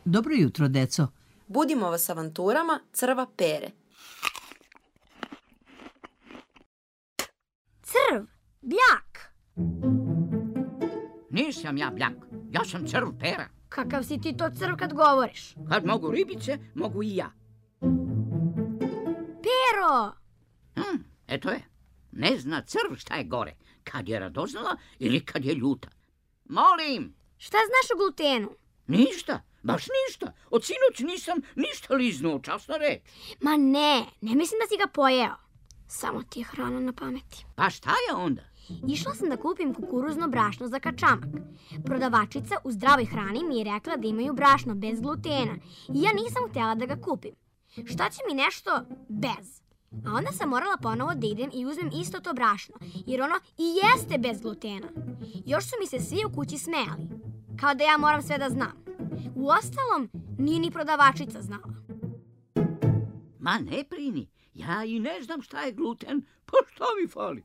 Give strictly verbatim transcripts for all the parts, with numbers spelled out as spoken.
Dobro jutro, deco. Budimo vas avanturama crva Pere. Crv, bljak. Nisam ja bljak, ja sam crv Pera. Kakav si ti to crv kad govoriš? Kad mogu ribice, mogu i ja. Pero! Hm, eto je. Ne zna crv šta je gore, kad je radoznala ili kad je ljuta. Molim! Šta znaš o glutenu? Ništa, baš ništa. Od sinoć nisam ništa liznuo, časna reč. Ma ne, ne mislim da si ga pojeo. Samo ti je hrana na pameti. Pa šta je onda? Išla sam da kupim kukuruzno brašno za kačamak. Prodavačica u zdravoj hrani mi je rekla da imaju brašno bez glutena i ja nisam htjela da ga kupim. Šta će mi nešto bez? A onda sam morala ponovo da idem i uzmem isto to brašno, jer ono i jeste bez glutena. Još su mi se svi u kući smejali, kao da ja moram sve da znam. Uostalom, nije ni prodavačica znala. Ma ne brini, ja i ne znam šta je gluten, pa šta mi fali?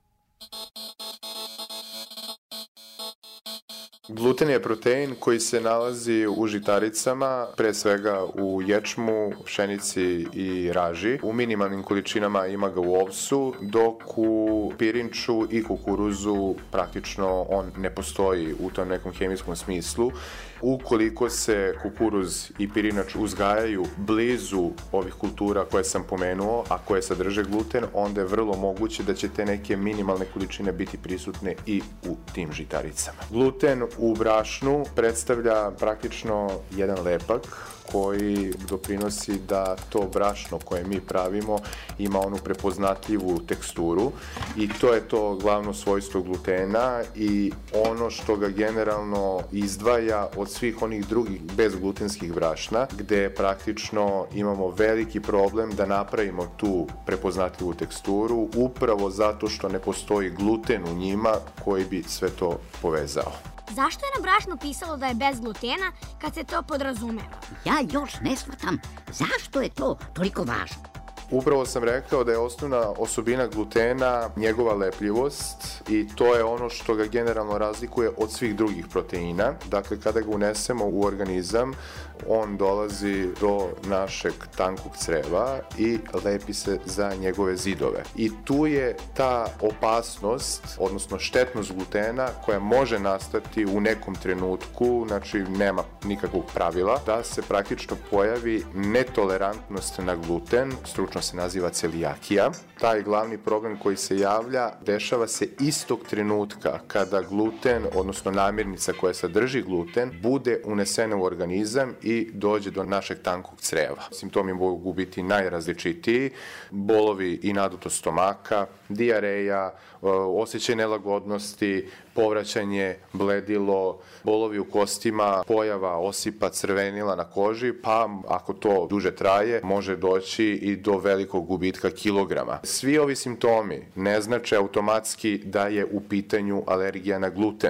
Gluten je protein koji se nalazi u žitaricama, pre svega u ječmu, pšenici i raži. U minimalnim količinama ima ga u ovsu, dok u pirinču i kukuruzu praktično on ne postoji u tom nekom hemijskom smislu. Ukoliko se kukuruz i pirinač uzgajaju blizu ovih kultura koje sam pomenuo, a koje sadrže gluten, onda je vrlo moguće da će te neke minimalne količine biti prisutne i u tim žitaricama. Gluten u brašnu predstavlja praktično jedan lepak koji doprinosi da to brašno koje mi pravimo ima onu prepoznatljivu teksturu i to je to glavno svojstvo glutena i ono što ga generalno izdvaja od svih onih drugih bezglutenskih brašna, gde praktično imamo veliki problem da napravimo tu prepoznatljivu teksturu upravo zato što ne postoji gluten u njima koji bi sve to povezao. Zašto je na brašnu pisalo da je bez glutena kad se to podrazumeva? Ja još ne shvatam zašto je to toliko važno. Upravo sam rekao da je osnovna osobina glutena njegova lepljivost i to je ono što ga generalno razlikuje od svih drugih proteina. Dakle, kada ga unesemo u organizam, on dolazi do našeg tankog creva i lepi se za njegove zidove. I tu je ta opasnost, odnosno štetnost glutena koja može nastati u nekom trenutku, znači nema nikakvog pravila, da se praktično pojavi netolerantnost na gluten, stručno se naziva celijakija. Taj glavni problem koji se javlja dešava se istog trenutka kada gluten, odnosno namirnica koja sadrži gluten, bude unesena u organizam i dođe do našeg tankog creva. Simptomi mogu biti najrazličitiji, bolovi i nadutost stomaka, dijareja, osjećaj nelagodnosti, povraćanje, bledilo, bolovi u kostima, pojava osipa, crvenila na koži, pa ako to duže traje, može doći i do velikog gubitka kilograma. Svi ovi simptomi ne znače automatski da je u pitanju alergija na gluten,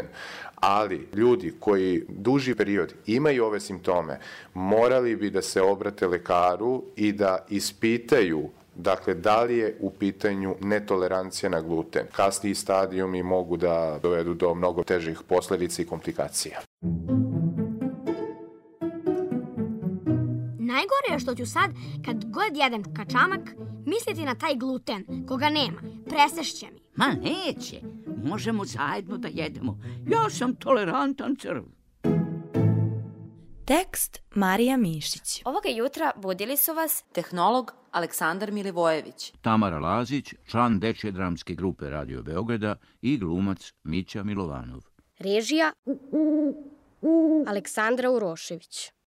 ali ljudi koji duži period imaju ove simptome, morali bi da se obrate lekaru i da ispitaju dakle, da li je u pitanju netolerancija na gluten. Kasniji stadijumi mogu da dovedu do mnogo težih posledica i komplikacija. Najgore je što ću sad, kad god jedem kačamak, misliti na taj gluten, koga nema. Presešće mi. Ma neće, možemo zajedno da jedemo. Ja sam tolerantan crv. Tekst Marija Mišić. Ovoga jutra budili su vas tehnolog Aleksandar Milivojević, Tamara Lazić, član dečje dramske grupe Radio Beograda i glumac Mića Milovanov. Režija Aleksandra Urošević.